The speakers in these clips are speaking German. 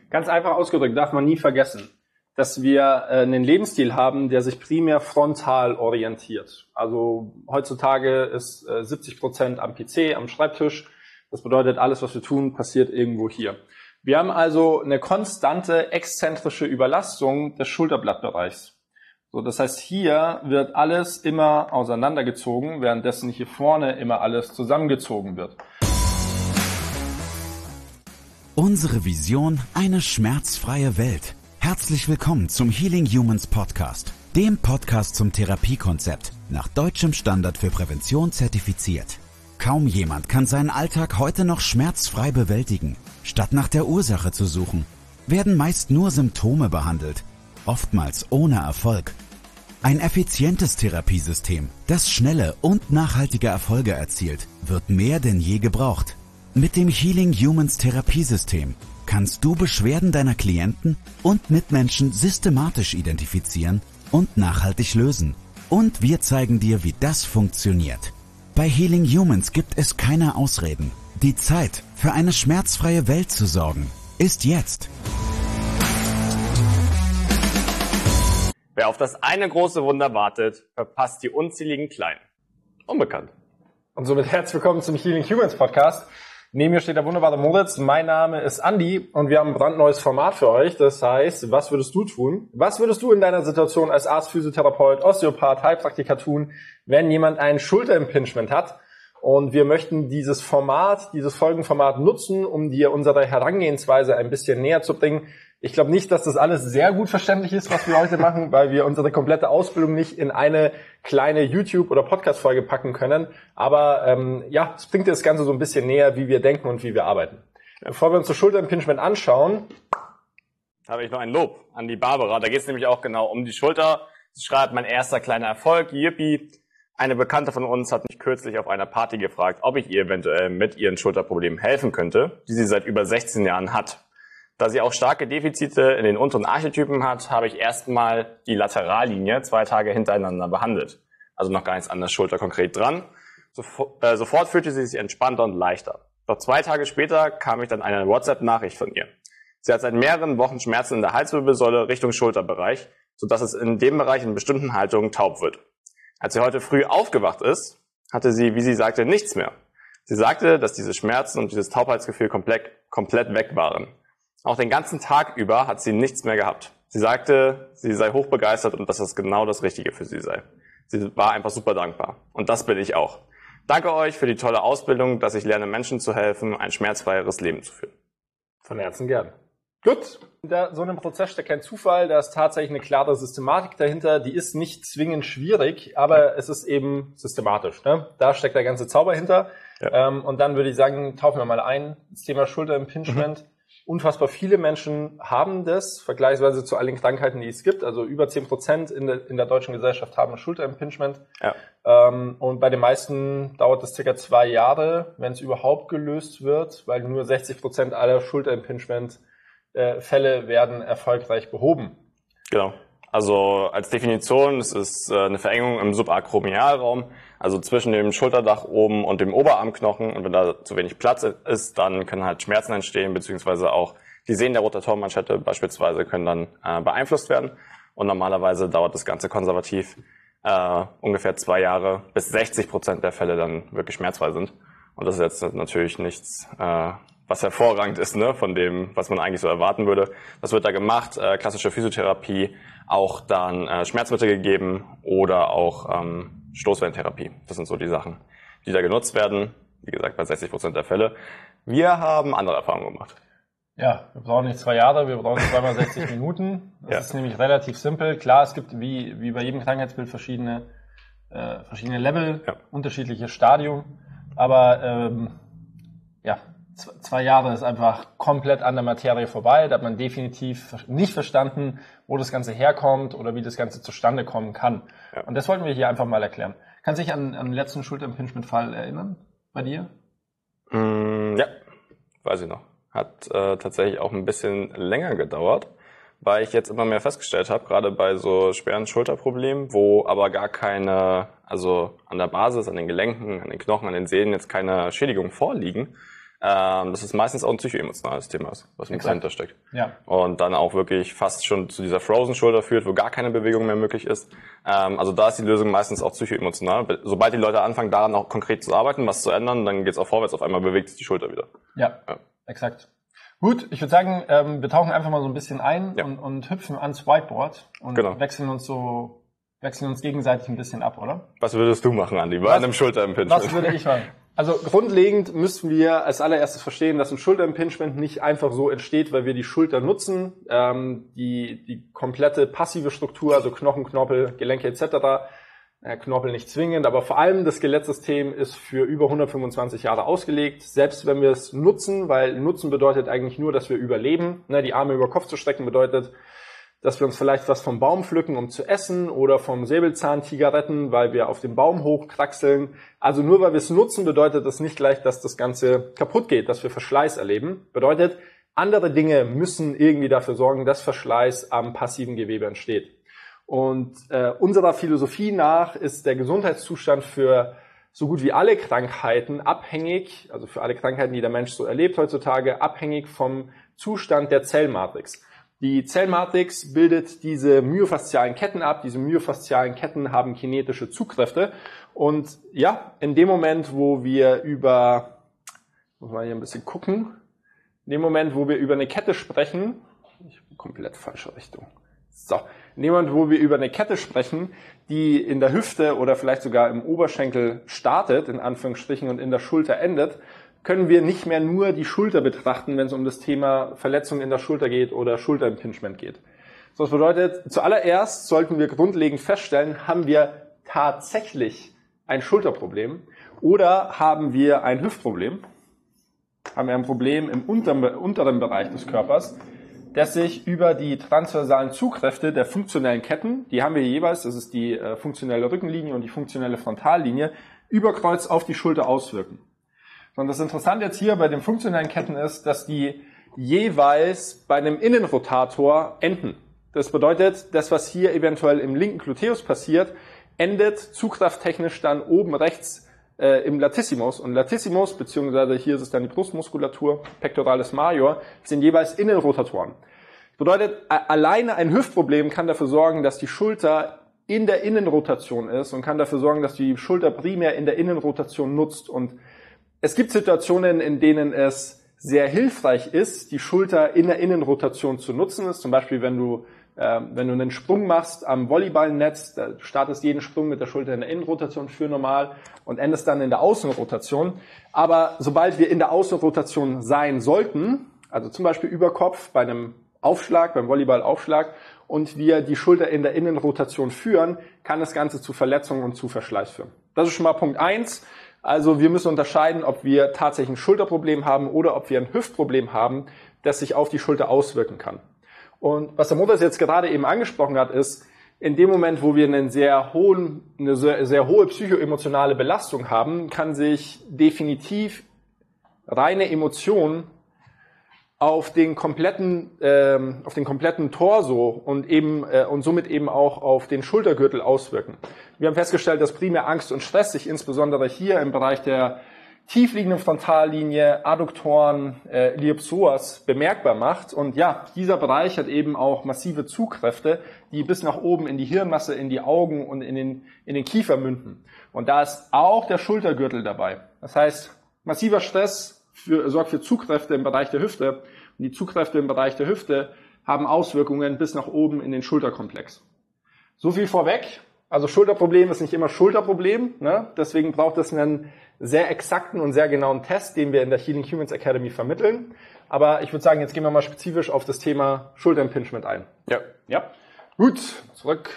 Ganz einfach ausgedrückt darf man nie vergessen, dass wir einen Lebensstil haben, der sich primär frontal orientiert. Also heutzutage ist 70% am PC, am Schreibtisch. Das bedeutet, alles, was wir tun, passiert irgendwo hier. Wir haben also eine konstante exzentrische Überlastung des Schulterblattbereichs. So, das heißt, hier wird alles immer auseinandergezogen, währenddessen hier vorne immer alles zusammengezogen wird. Unsere Vision: eine schmerzfreie Welt. Herzlich willkommen zum Healing Humans Podcast, dem Podcast zum Therapiekonzept, nach deutschem Standard für Prävention zertifiziert. Kaum jemand kann seinen Alltag heute noch schmerzfrei bewältigen. Statt nach der Ursache zu suchen, werden meist nur Symptome behandelt, oftmals ohne Erfolg. Ein effizientes Therapiesystem, das schnelle und nachhaltige Erfolge erzielt, wird mehr denn je gebraucht. Mit dem Healing Humans Therapiesystem kannst du Beschwerden deiner Klienten und Mitmenschen systematisch identifizieren und nachhaltig lösen. Und wir zeigen dir, wie das funktioniert. Bei Healing Humans gibt es keine Ausreden. Die Zeit, für eine schmerzfreie Welt zu sorgen, ist jetzt. Wer auf das eine große Wunder wartet, verpasst die unzähligen kleinen. Unbekannt. Und somit herzlich willkommen zum Healing Humans Podcast. Neben mir steht der wunderbare Moritz. Mein Name ist Andi und wir haben ein brandneues Format für euch. Das heißt, was würdest du tun? Was würdest du in deiner Situation als Arzt, Physiotherapeut, Osteopath, Heilpraktiker tun, wenn jemand ein Schulterimpingement hat? Und wir möchten dieses Folgenformat nutzen, um dir unsere Herangehensweise ein bisschen näher zu bringen. Ich glaube nicht, dass das alles sehr gut verständlich ist, was wir heute machen, weil wir unsere komplette Ausbildung nicht in eine kleine YouTube- oder Podcast-Folge packen können. Aber es bringt dir das Ganze so ein bisschen näher, wie wir denken und wie wir arbeiten. Bevor wir uns das Schulterimpingement anschauen, habe ich noch ein Lob an die Barbara. Da geht es nämlich auch genau um die Schulter. Sie schreibt, mein erster kleiner Erfolg, yippie. Eine Bekannte von uns hat mich kürzlich auf einer Party gefragt, ob ich ihr eventuell mit ihren Schulterproblemen helfen könnte, die sie seit über 16 Jahren hat. Da sie auch starke Defizite in den unteren Archetypen hat, habe ich erstmal die Laterallinie 2 Tage hintereinander behandelt. Also noch gar nichts an der Schulter konkret dran. Sofort fühlte sie sich entspannter und leichter. Doch 2 Tage später kam ich dann eine WhatsApp-Nachricht von ihr. Sie hat seit mehreren Wochen Schmerzen in der Halswirbelsäule Richtung Schulterbereich, sodass es in dem Bereich in bestimmten Haltungen taub wird. Als sie heute früh aufgewacht ist, hatte sie, wie sie sagte, nichts mehr. Sie sagte, dass diese Schmerzen und dieses Taubheitsgefühl komplett weg waren. Auch den ganzen Tag über hat sie nichts mehr gehabt. Sie sagte, sie sei hochbegeistert und dass das genau das Richtige für sie sei. Sie war einfach super dankbar. Und das bin ich auch. Danke euch für die tolle Ausbildung, dass ich lerne, Menschen zu helfen, ein schmerzfreieres Leben zu führen. von Herzen gern. Gut, hinter so einem Prozess steckt kein Zufall, da ist tatsächlich eine klare Systematik dahinter, die ist nicht zwingend schwierig, aber es ist eben systematisch. Ne? Da steckt der ganze Zauber hinter. Ja. Und dann würde ich sagen, tauchen wir mal ein, das Thema Schulterimpingement. Unfassbar viele Menschen haben das, vergleichsweise zu all den Krankheiten, die es gibt. Also über 10% in der deutschen Gesellschaft haben Schulterimpingement. Ja. Und bei den meisten dauert es circa 2 Jahre, wenn es überhaupt gelöst wird, weil nur 60% aller Schulterimpingement-Fälle werden erfolgreich behoben. Genau. Also als Definition, es ist eine Verengung im Subakromialraum, also zwischen dem Schulterdach oben und dem Oberarmknochen. Und wenn da zu wenig Platz ist, dann können halt Schmerzen entstehen, beziehungsweise auch die Sehnen der Rotatormanschette beispielsweise können dann beeinflusst werden. Und normalerweise dauert das Ganze konservativ ungefähr 2 Jahre, bis 60% der Fälle dann wirklich schmerzfrei sind. Und das ist jetzt natürlich nichts, was hervorragend ist, ne, von dem, was man eigentlich so erwarten würde. Das wird da gemacht, klassische Physiotherapie, auch dann Schmerzmittel gegeben oder auch Stoßwellentherapie. Das sind so die Sachen, die da genutzt werden. Wie gesagt, bei 60% der Fälle. Wir haben andere Erfahrungen gemacht. Ja, wir brauchen nicht 2 Jahre, wir brauchen 2 mal 60 Minuten. Das ist nämlich relativ simpel. Klar, es gibt wie bei jedem Krankheitsbild verschiedene Level, unterschiedliche Stadium. Aber 2 Jahre ist einfach komplett an der Materie vorbei. Da hat man definitiv nicht verstanden, wo das Ganze herkommt oder wie das Ganze zustande kommen kann. Ja. Und das wollten wir hier einfach mal erklären. Kannst du dich an den letzten Schulterimpingement-Fall erinnern bei dir? Ja, weiß ich noch. Hat tatsächlich auch ein bisschen länger gedauert, weil ich jetzt immer mehr festgestellt habe, gerade bei so schweren Schulterproblemen, wo aber gar keine, also an der Basis, an den Gelenken, an den Knochen, an den Sehnen jetzt keine Schädigungen vorliegen, dass es meistens auch ein psychoemotionales Thema ist, was mit dahinter steckt. Ja. Und dann auch wirklich fast schon zu dieser Frozen-Schulter führt, wo gar keine Bewegung mehr möglich ist. Also da ist die Lösung meistens auch psychoemotional. Sobald die Leute anfangen, daran auch konkret zu arbeiten, was zu ändern, dann geht es auch vorwärts, auf einmal bewegt sich die Schulter wieder. Ja. Exakt. Gut, ich würde sagen, wir tauchen einfach mal so ein bisschen ein und hüpfen ans Whiteboard und wechseln uns gegenseitig ein bisschen ab, oder? Was würdest du machen, Andi, bei einem Schulterimpingement? Was würde ich machen? Also grundlegend müssten wir als allererstes verstehen, dass ein Schulterimpingement nicht einfach so entsteht, weil wir die Schulter nutzen, die komplette passive Struktur, also Knochen, Knorpel, Gelenke etc., Knorpel nicht zwingend, aber vor allem das Skelettsystem ist für über 125 Jahre ausgelegt, selbst wenn wir es nutzen, weil nutzen bedeutet eigentlich nur, dass wir überleben. Die Arme über Kopf zu strecken bedeutet, dass wir uns vielleicht was vom Baum pflücken, um zu essen, oder vom Säbelzahntiger retten, weil wir auf den Baum hochkraxeln. Also nur weil wir es nutzen, bedeutet das nicht gleich, dass das Ganze kaputt geht, dass wir Verschleiß erleben. Bedeutet, andere Dinge müssen irgendwie dafür sorgen, dass Verschleiß am passiven Gewebe entsteht. Und unserer Philosophie nach ist der Gesundheitszustand für so gut wie alle Krankheiten abhängig, also für alle Krankheiten, die der Mensch so erlebt heutzutage, abhängig vom Zustand der Zellmatrix. Die Zellmatrix bildet diese myofaszialen Ketten ab. Diese myofaszialen Ketten haben kinetische Zugkräfte. Und ja, in dem Moment, wo wir muss man hier ein bisschen gucken, in dem Moment, wo wir über eine Kette sprechen, komplett falsche Richtung. So, in dem Moment, wo wir über eine Kette sprechen, die in der Hüfte oder vielleicht sogar im Oberschenkel startet, in Anführungsstrichen, und in der Schulter endet, können wir nicht mehr nur die Schulter betrachten, wenn es um das Thema Verletzung in der Schulter geht oder Schulterimpingement geht. So, das bedeutet, zuallererst sollten wir grundlegend feststellen, haben wir tatsächlich ein Schulterproblem oder haben wir ein Hüftproblem? Haben wir ein Problem im unteren Bereich des Körpers, das sich über die transversalen Zugkräfte der funktionellen Ketten, die haben wir jeweils, das ist die funktionelle Rückenlinie und die funktionelle Frontallinie, über Kreuz auf die Schulter auswirken. Und das Interessante jetzt hier bei den funktionellen Ketten ist, dass die jeweils bei einem Innenrotator enden. Das bedeutet, das, was hier eventuell im linken Gluteus passiert, endet zugkrafttechnisch dann oben rechts im Latissimus. Und Latissimus, beziehungsweise hier ist es dann die Brustmuskulatur, Pectoralis major, sind jeweils Innenrotatoren. Das bedeutet, alleine ein Hüftproblem kann dafür sorgen, dass die Schulter in der Innenrotation ist und kann dafür sorgen, dass die Schulter primär in der Innenrotation nutzt. Und es gibt Situationen, in denen es sehr hilfreich ist, die Schulter in der Innenrotation zu nutzen. Das ist zum Beispiel, wenn du einen Sprung machst am Volleyballnetz, da startest jeden Sprung mit der Schulter in der Innenrotation für normal und endest dann in der Außenrotation. Aber sobald wir in der Außenrotation sein sollten, also zum Beispiel über Kopf bei einem Aufschlag, beim Volleyballaufschlag, und wir die Schulter in der Innenrotation führen, kann das Ganze zu Verletzungen und zu Verschleiß führen. Das ist schon mal Punkt 1. Also wir müssen unterscheiden, ob wir tatsächlich ein Schulterproblem haben oder ob wir ein Hüftproblem haben, das sich auf die Schulter auswirken kann. Und was der Moritz jetzt gerade eben angesprochen hat, ist, in dem Moment, wo wir eine sehr hohe psychoemotionale Belastung haben, kann sich definitiv reine Emotion auf den kompletten Torso und somit eben auch auf den Schultergürtel auswirken. Wir haben festgestellt, dass primär Angst und Stress sich insbesondere hier im Bereich der tiefliegenden Frontallinie, Adduktoren, Iliopsoas bemerkbar macht. Und ja, dieser Bereich hat eben auch massive Zugkräfte, die bis nach oben in die Hirnmasse, in die Augen und in den Kiefer münden. Und da ist auch der Schultergürtel dabei. Das heißt, massiver Stress sorgt für Zugkräfte im Bereich der Hüfte. Und die Zugkräfte im Bereich der Hüfte haben Auswirkungen bis nach oben in den Schulterkomplex. So viel vorweg. Also Schulterproblem ist nicht immer Schulterproblem, ne? Deswegen braucht es einen sehr exakten und sehr genauen Test, den wir in der Healing Humans Academy vermitteln. Aber ich würde sagen, jetzt gehen wir mal spezifisch auf das Thema Schulterimpingement ein. Ja. Gut, zurück.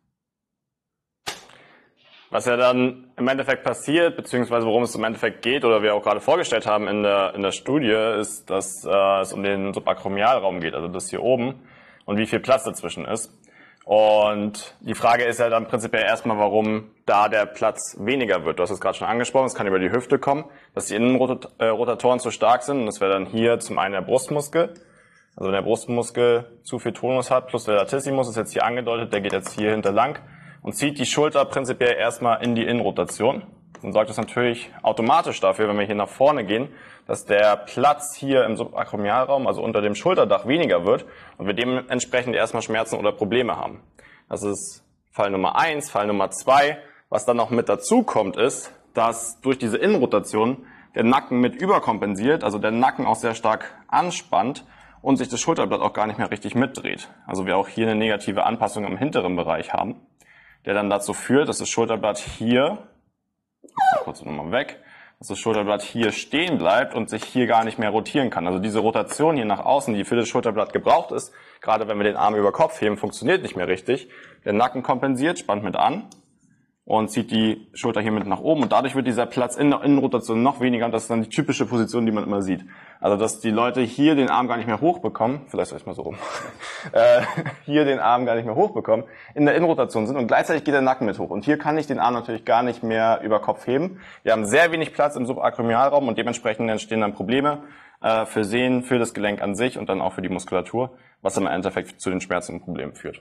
Was ja dann im Endeffekt passiert, beziehungsweise worum es im Endeffekt geht oder wir auch gerade vorgestellt haben in der Studie, ist, dass es um den Subakromialraum geht, also das hier oben, und wie viel Platz dazwischen ist. Und die Frage ist ja dann prinzipiell erstmal, warum da der Platz weniger wird. Du hast es gerade schon angesprochen, es kann über die Hüfte kommen, dass die Innenrotatoren zu stark sind. Und das wäre dann hier zum einen der Brustmuskel. Also wenn der Brustmuskel zu viel Tonus hat, plus der Latissimus ist jetzt hier angedeutet, der geht jetzt hier hinter lang und zieht die Schulter prinzipiell erstmal in die Innenrotation. dann sorgt das natürlich automatisch dafür, wenn wir hier nach vorne gehen, dass der Platz hier im Subakromialraum, also unter dem Schulterdach, weniger wird und wir dementsprechend erstmal Schmerzen oder Probleme haben. Das ist Fall Nummer 1. Fall Nummer 2, was dann noch mit dazu kommt, ist, dass durch diese Innenrotation der Nacken mit überkompensiert, also der Nacken auch sehr stark anspannt und sich das Schulterblatt auch gar nicht mehr richtig mitdreht. Also wir auch hier eine negative Anpassung im hinteren Bereich haben, der dann dazu führt, dass das Schulterblatt hier, kurz nochmal weg, dass das Schulterblatt hier stehen bleibt und sich hier gar nicht mehr rotieren kann. Also diese Rotation hier nach außen, die für das Schulterblatt gebraucht ist, gerade wenn wir den Arm über Kopf heben, funktioniert nicht mehr richtig. Der Nacken kompensiert, spannt mit an und zieht die Schulter hier mit nach oben und dadurch wird dieser Platz in der Innenrotation noch weniger und das ist dann die typische Position, die man immer sieht. Also dass die Leute hier den Arm gar nicht mehr hochbekommen, vielleicht soll ich mal so rum, hier den Arm gar nicht mehr hochbekommen, in der Innenrotation sind und gleichzeitig geht der Nacken mit hoch. Und hier kann ich den Arm natürlich gar nicht mehr über Kopf heben. Wir haben sehr wenig Platz im Subakromialraum und dementsprechend entstehen dann Probleme für Sehnen, für das Gelenk an sich und dann auch für die Muskulatur, was im Endeffekt zu den Schmerzen und Problemen führt.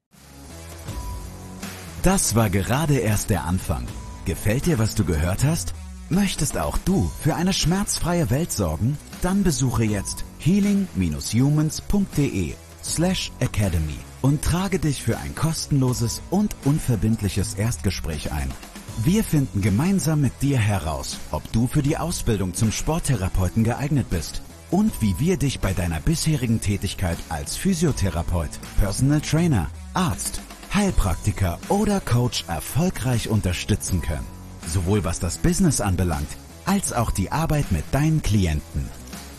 Das war gerade erst der Anfang. Gefällt dir, was du gehört hast? Möchtest auch du für eine schmerzfreie Welt sorgen? Dann besuche jetzt healing-humans.de/academy und trage dich für ein kostenloses und unverbindliches Erstgespräch ein. Wir finden gemeinsam mit dir heraus, ob du für die Ausbildung zum Sporttherapeuten geeignet bist und wie wir dich bei deiner bisherigen Tätigkeit als Physiotherapeut, Personal Trainer, Arzt, Heilpraktiker oder Coach erfolgreich unterstützen können. Sowohl was das Business anbelangt, als auch die Arbeit mit deinen Klienten.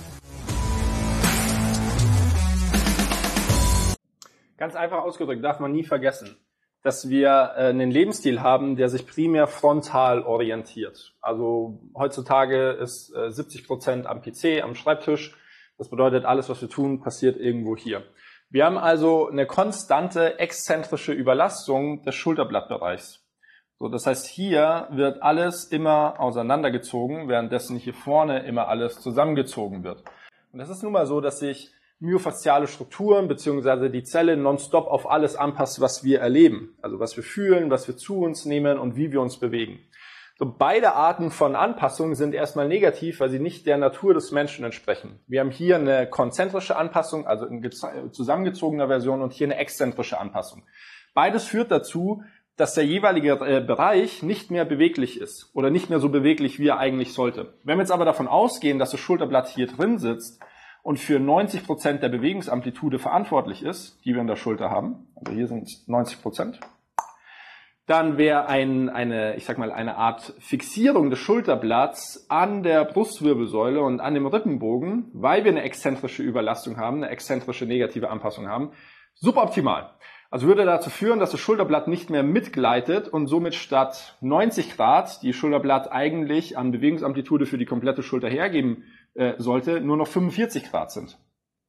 Ganz einfach ausgedrückt darf man nie vergessen, dass wir einen Lebensstil haben, der sich primär frontal orientiert. Also heutzutage ist 70% am PC, am Schreibtisch. Das bedeutet, alles, was wir tun, passiert irgendwo hier. Wir haben also eine konstante exzentrische Überlastung des Schulterblattbereichs. So, das heißt, hier wird alles immer auseinandergezogen, währenddessen hier vorne immer alles zusammengezogen wird. Und das ist nun mal so, dass sich myofasziale Strukturen bzw. die Zelle nonstop auf alles anpasst, was wir erleben. Also was wir fühlen, was wir zu uns nehmen und wie wir uns bewegen. So, beide Arten von Anpassung sind erstmal negativ, weil sie nicht der Natur des Menschen entsprechen. Wir haben hier eine konzentrische Anpassung, also in zusammengezogener Version, und hier eine exzentrische Anpassung. Beides führt dazu, dass der jeweilige Bereich nicht mehr beweglich ist oder nicht mehr so beweglich, wie er eigentlich sollte. Wenn wir jetzt aber davon ausgehen, dass das Schulterblatt hier drin sitzt und für 90% der Bewegungsamplitude verantwortlich ist, die wir in der Schulter haben, also hier sind es 90%, dann wäre eine Art Fixierung des Schulterblatts an der Brustwirbelsäule und an dem Rippenbogen, weil wir eine exzentrische Überlastung haben, eine exzentrische negative Anpassung haben, suboptimal. Also würde dazu führen, dass das Schulterblatt nicht mehr mitgleitet und somit statt 90 Grad, die Schulterblatt eigentlich an Bewegungsamplitude für die komplette Schulter hergeben sollte, nur noch 45 Grad sind.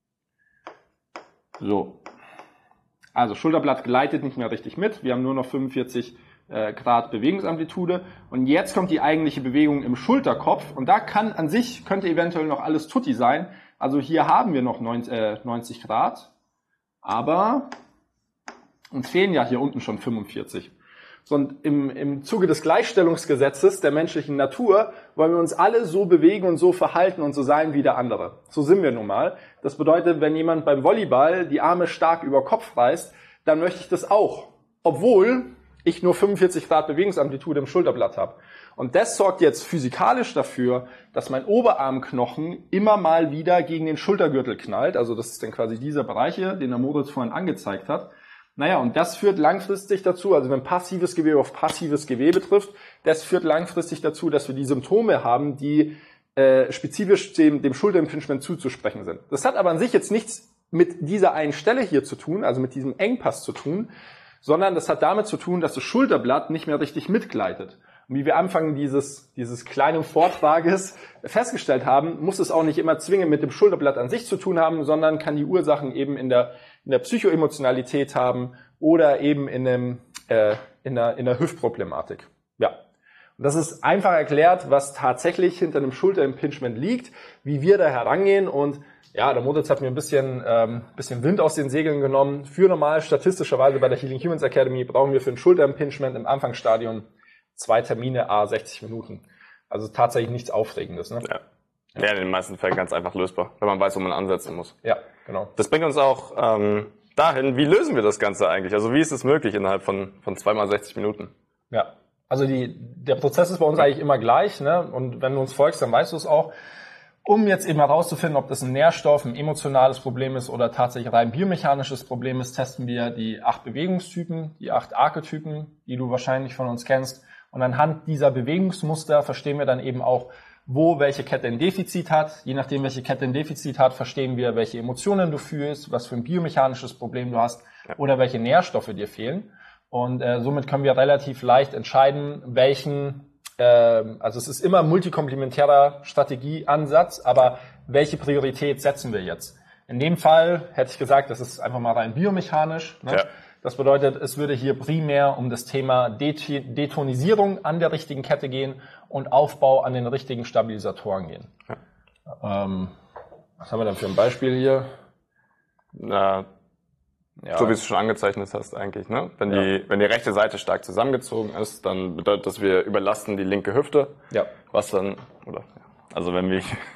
So. Also Schulterblatt gleitet nicht mehr richtig mit. Wir haben nur noch 45 Grad Bewegungsamplitude. Und jetzt kommt die eigentliche Bewegung im Schulterkopf. Und da könnte eventuell noch alles tutti sein. Also hier haben wir noch 90 Grad. Aber uns fehlen ja hier unten schon 45. So, und im Zuge des Gleichstellungsgesetzes der menschlichen Natur wollen wir uns alle so bewegen und so verhalten und so sein wie der andere. So sind wir nun mal. Das bedeutet, wenn jemand beim Volleyball die Arme stark über Kopf reißt, dann möchte ich das auch. Obwohl ich nur 45 Grad Bewegungsamplitude im Schulterblatt habe. Und das sorgt jetzt physikalisch dafür, dass mein Oberarmknochen immer mal wieder gegen den Schultergürtel knallt. Also das ist dann quasi dieser Bereich hier, den der Moritz vorhin angezeigt hat. Naja, und das führt langfristig dazu, also wenn passives Gewebe auf passives Gewebe trifft, das führt langfristig dazu, dass wir die Symptome haben, die spezifisch dem Schulterimpingement zuzusprechen sind. Das hat aber an sich jetzt nichts mit dieser einen Stelle hier zu tun, also mit diesem Engpass zu tun, sondern das hat damit zu tun, dass das Schulterblatt nicht mehr richtig mitgleitet. Und wie wir Anfang dieses kleinen Vortrages festgestellt haben, muss es auch nicht immer zwingend mit dem Schulterblatt an sich zu tun haben, sondern kann die Ursachen eben in der Psychoemotionalität haben oder eben in der Hüftproblematik. Ja. Und das ist einfach erklärt, was tatsächlich hinter einem Schulterimpingement liegt, wie wir da herangehen. Und ja, der Moritz hat mir ein bisschen Wind aus den Segeln genommen. Für normal statistischerweise bei der Healing Humans Academy brauchen wir für ein Schulterimpingement im Anfangsstadium 2 Termine, 60 Minuten. Also tatsächlich nichts Aufregendes. Ne? Ja, in den meisten Fällen ganz einfach lösbar, wenn man weiß, wo man ansetzen muss. Ja, genau. Das bringt uns auch dahin, wie lösen wir das Ganze eigentlich? Also wie ist es möglich innerhalb von 2 mal 60 Minuten? Ja, also der Prozess ist bei uns eigentlich immer gleich, ne? Und wenn du uns folgst, dann weißt du es auch. Um jetzt eben herauszufinden, ob das ein Nährstoff, ein emotionales Problem ist oder tatsächlich rein biomechanisches Problem ist, testen wir die 8 Bewegungstypen, die 8 Archetypen, die du wahrscheinlich von uns kennst. Und anhand dieser Bewegungsmuster verstehen wir dann eben auch, wo welche Kette ein Defizit hat. Je nachdem, welche Kette ein Defizit hat, verstehen wir, welche Emotionen du fühlst, was für ein biomechanisches Problem du hast oder welche Nährstoffe dir fehlen. Und somit können wir relativ leicht entscheiden, also es ist immer multikomplementärer Strategieansatz, aber welche Priorität setzen wir jetzt? In dem Fall hätte ich gesagt, das ist einfach mal rein biomechanisch. Ne? Ja. Das bedeutet, es würde hier primär um das Thema Detonisierung an der richtigen Kette gehen und Aufbau an den richtigen Stabilisatoren gehen. Ja. Was haben wir dann für ein Beispiel hier? So wie du es schon angezeichnet hast eigentlich, ne? Wenn die rechte Seite stark zusammengezogen ist, dann bedeutet das, wir überlasten die linke Hüfte. Ja. Also wenn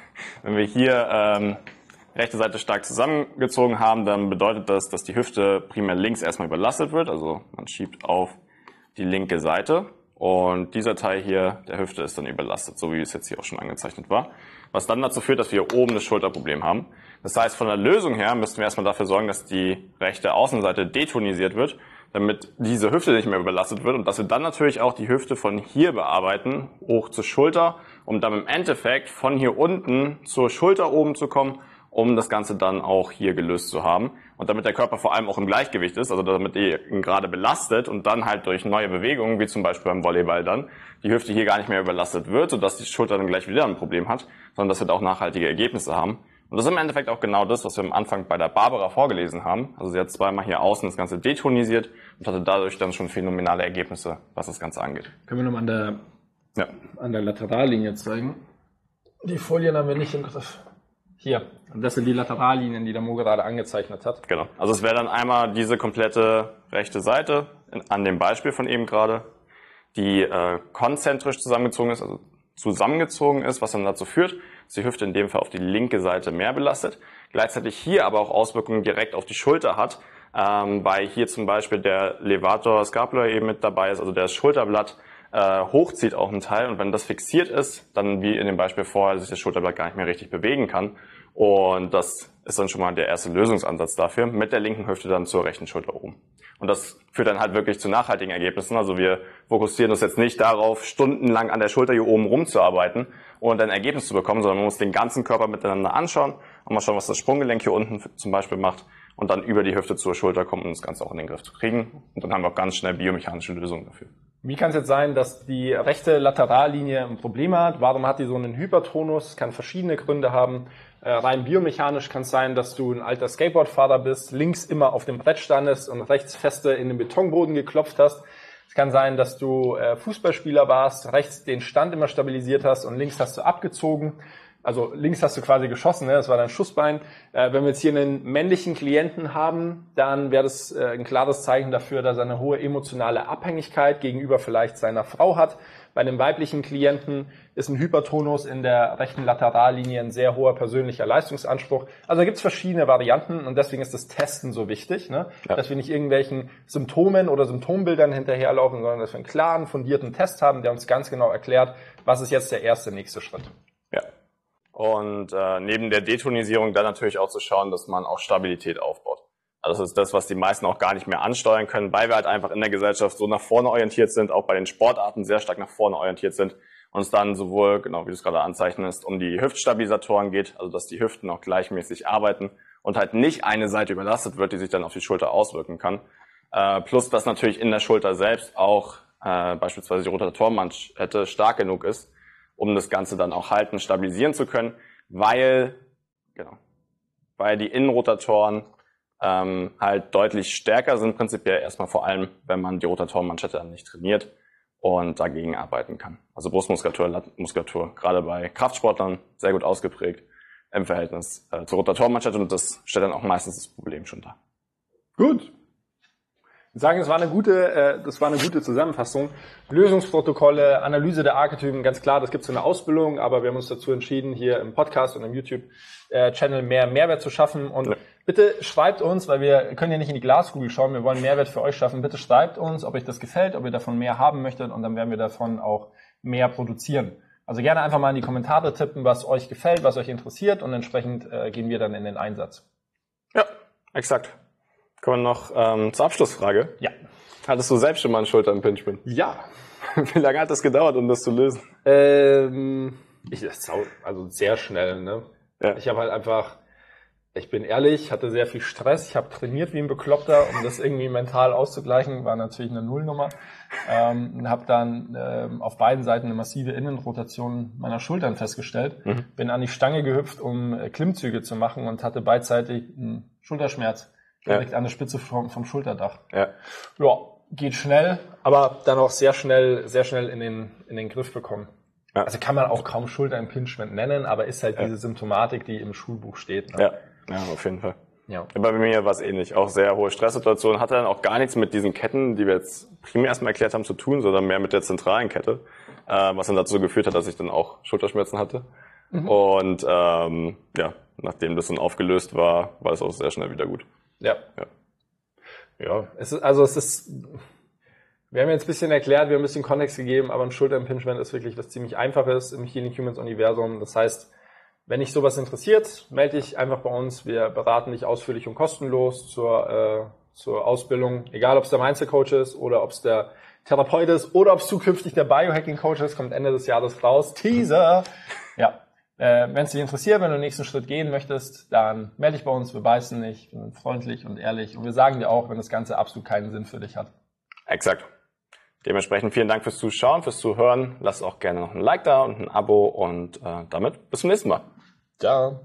wir hier rechte Seite stark zusammengezogen haben, dann bedeutet das, dass die Hüfte primär links erstmal überlastet wird. Also man schiebt auf die linke Seite und dieser Teil hier der Hüfte ist dann überlastet, so wie es jetzt hier auch schon angezeichnet war. Was dann dazu führt, dass wir hier oben das Schulterproblem haben. Das heißt, von der Lösung her müssten wir erstmal dafür sorgen, dass die rechte Außenseite detonisiert wird, damit diese Hüfte nicht mehr überlastet wird und dass wir dann natürlich auch die Hüfte von hier bearbeiten, hoch zur Schulter, um dann im Endeffekt von hier unten zur Schulter oben zu kommen, um das Ganze dann auch hier gelöst zu haben. Und damit der Körper vor allem auch im Gleichgewicht ist, also damit er ihn gerade belastet und dann halt durch neue Bewegungen, wie zum Beispiel beim Volleyball dann, die Hüfte hier gar nicht mehr überlastet wird, sodass die Schulter dann gleich wieder ein Problem hat, sondern dass wir da auch nachhaltige Ergebnisse haben. Und das ist im Endeffekt auch genau das, was wir am Anfang bei der Barbara vorgelesen haben. Also sie hat zweimal hier außen das Ganze detonisiert und hatte dadurch dann schon phänomenale Ergebnisse, was das Ganze angeht. Können wir nochmal an der Laterallinie zeigen? Die Folien haben wir nicht im Griff. Hier, das sind die Laterallinien, die der Mo gerade angezeichnet hat. Genau, also es wäre dann einmal diese komplette rechte Seite an dem Beispiel von eben gerade, die konzentrisch zusammengezogen ist, also zusammengezogen ist, was dann dazu führt, dass die Hüfte in dem Fall auf die linke Seite mehr belastet, gleichzeitig hier aber auch Auswirkungen direkt auf die Schulter hat, weil hier zum Beispiel der Levator Scapular eben mit dabei ist, also das Schulterblatt hochzieht auch einen Teil und wenn das fixiert ist, dann wie in dem Beispiel vorher sich das Schulterblatt gar nicht mehr richtig bewegen kann und das ist dann schon mal der erste Lösungsansatz dafür, mit der linken Hüfte dann zur rechten Schulter oben. Und das führt dann halt wirklich zu nachhaltigen Ergebnissen. Also wir fokussieren uns jetzt nicht darauf, stundenlang an der Schulter hier oben rumzuarbeiten und ein Ergebnis zu bekommen, sondern man muss den ganzen Körper miteinander anschauen und mal schauen, was das Sprunggelenk hier unten zum Beispiel macht und dann über die Hüfte zur Schulter kommen, um das Ganze auch in den Griff zu kriegen. Und dann haben wir auch ganz schnell biomechanische Lösungen dafür. Wie kann es jetzt sein, dass die rechte Laterallinie ein Problem hat? Warum hat die so einen Hypertonus? Es kann verschiedene Gründe haben. Rein biomechanisch kann es sein, dass du ein alter Skateboardfahrer bist, links immer auf dem Brett standest und rechts feste in den Betonboden geklopft hast. Es kann sein, dass du Fußballspieler warst, rechts den Stand immer stabilisiert hast und links hast du abgezogen. Also links hast du quasi geschossen, ne? Das war dein Schussbein. Wenn wir jetzt hier einen männlichen Klienten haben, dann wäre das ein klares Zeichen dafür, dass er eine hohe emotionale Abhängigkeit gegenüber vielleicht seiner Frau hat. Bei einem weiblichen Klienten ist ein Hypertonus in der rechten Laterallinie ein sehr hoher persönlicher Leistungsanspruch. Also da gibt es verschiedene Varianten und deswegen ist das Testen so wichtig, ne? Ja. Dass wir nicht irgendwelchen Symptomen oder Symptombildern hinterherlaufen, sondern dass wir einen klaren, fundierten Test haben, der uns ganz genau erklärt, was ist jetzt der nächste Schritt. Ja. Und neben der Detonisierung dann natürlich auch zu schauen, dass man auch Stabilität aufbaut. Also das ist das, was die meisten auch gar nicht mehr ansteuern können, weil wir halt einfach in der Gesellschaft so nach vorne orientiert sind, auch bei den Sportarten sehr stark nach vorne orientiert sind und es dann sowohl, genau wie du es gerade anzeichnest, um die Hüftstabilisatoren geht, also dass die Hüften auch gleichmäßig arbeiten und halt nicht eine Seite überlastet wird, die sich dann auf die Schulter auswirken kann. Plus, dass natürlich in der Schulter selbst auch beispielsweise die Rotatorenmanschette stark genug ist, um das Ganze dann auch halten, stabilisieren zu können, weil die Innenrotatoren halt deutlich stärker sind, prinzipiell erstmal vor allem, wenn man die Rotatorenmanschette dann nicht trainiert und dagegen arbeiten kann. Also Brustmuskulatur, Lattenmuskulatur, gerade bei Kraftsportlern sehr gut ausgeprägt im Verhältnis zur Rotatorenmanschette und das stellt dann auch meistens das Problem schon dar. Gut. sagen, das war eine gute Zusammenfassung. Lösungsprotokolle, Analyse der Archetypen, ganz klar, das gibt's in der Ausbildung, aber wir haben uns dazu entschieden, hier im Podcast und im YouTube-Channel mehr Mehrwert zu schaffen. Und bitte schreibt uns, weil wir können ja nicht in die Glaskugel schauen, wir wollen Mehrwert für euch schaffen. Bitte schreibt uns, ob euch das gefällt, ob ihr davon mehr haben möchtet, und dann werden wir davon auch mehr produzieren. Also gerne einfach mal in die Kommentare tippen, was euch gefällt, was euch interessiert, und entsprechend gehen wir dann in den Einsatz. Ja, exakt. Kommen wir noch zur Abschlussfrage. Ja. Hattest du selbst schon mal ein Schulterimpingement? Ja. Wie lange hat das gedauert, um das zu lösen? Also sehr schnell, ne? Ja. Ich bin ehrlich, hatte sehr viel Stress. Ich habe trainiert wie ein Bekloppter, um das irgendwie mental auszugleichen. War natürlich eine Nullnummer. Habe dann auf beiden Seiten eine massive Innenrotation meiner Schultern festgestellt. Bin an die Stange gehüpft, um Klimmzüge zu machen, und hatte beidseitig einen Schulterschmerz direkt an der Spitze vom Schulterdach. Ja, geht schnell, aber dann auch sehr schnell in den Griff bekommen. Ja. Also kann man auch kaum Schulterimpingement nennen, aber ist halt diese Symptomatik, die im Schulbuch steht. Ne? Ja, auf jeden Fall. Ja. Bei mir war es ähnlich. Auch sehr hohe Stresssituation. Hatte dann auch gar nichts mit diesen Ketten, die wir jetzt primär erstmal erklärt haben, zu tun, sondern mehr mit der zentralen Kette, was dann dazu geführt hat, dass ich dann auch Schulterschmerzen hatte. Und nachdem das dann aufgelöst war, war es auch sehr schnell wieder gut. Ja. Wir haben jetzt ein bisschen erklärt, wir haben ein bisschen Kontext gegeben, aber ein Schulterimpingement ist wirklich was ziemlich Einfaches im Healing Humans Universum. Das heißt, wenn dich sowas interessiert, melde dich einfach bei uns. Wir beraten dich ausführlich und kostenlos zur Ausbildung. Egal, ob es der Mindset-Coach ist oder ob es der Therapeut ist oder ob es zukünftig der Biohacking-Coach ist, kommt Ende des Jahres raus. Teaser! Ja. Wenn es dich interessiert, wenn du den nächsten Schritt gehen möchtest, dann melde dich bei uns. Wir beißen nicht, wir sind freundlich und ehrlich. Und wir sagen dir auch, wenn das Ganze absolut keinen Sinn für dich hat. Exakt. Dementsprechend vielen Dank fürs Zuschauen, fürs Zuhören. Lasst auch gerne noch ein Like da und ein Abo, und damit bis zum nächsten Mal. Ciao.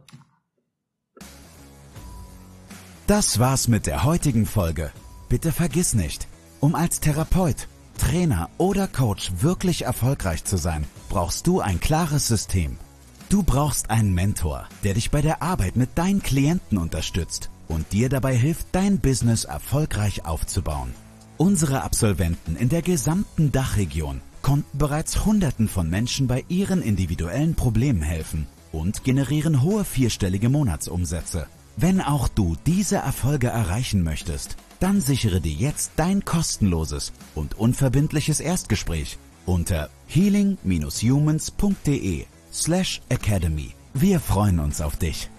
Das war's mit der heutigen Folge. Bitte vergiss nicht, um als Therapeut, Trainer oder Coach wirklich erfolgreich zu sein, brauchst du ein klares System. Du brauchst einen Mentor, der dich bei der Arbeit mit deinen Klienten unterstützt und dir dabei hilft, dein Business erfolgreich aufzubauen. Unsere Absolventen in der gesamten Dachregion konnten bereits Hunderten von Menschen bei ihren individuellen Problemen helfen und generieren hohe vierstellige Monatsumsätze. Wenn auch du diese Erfolge erreichen möchtest, dann sichere dir jetzt dein kostenloses und unverbindliches Erstgespräch unter healing-humans.de/academy. Wir freuen uns auf dich.